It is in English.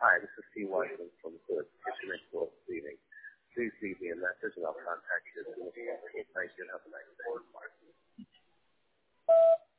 Hi, this is Steve Washington from Good Kitchen and Floor Cleaning. Please leave me a message and I'll contact you as soon as possible. Thank you and have a nice day.